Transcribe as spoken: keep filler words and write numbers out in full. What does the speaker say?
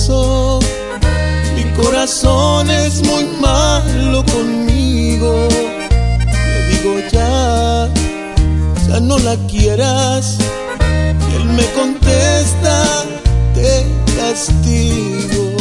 pasó. Mi corazón es muy malo conmigo. Le digo ya, ya no la quieras. Y él me contesta, te castigo.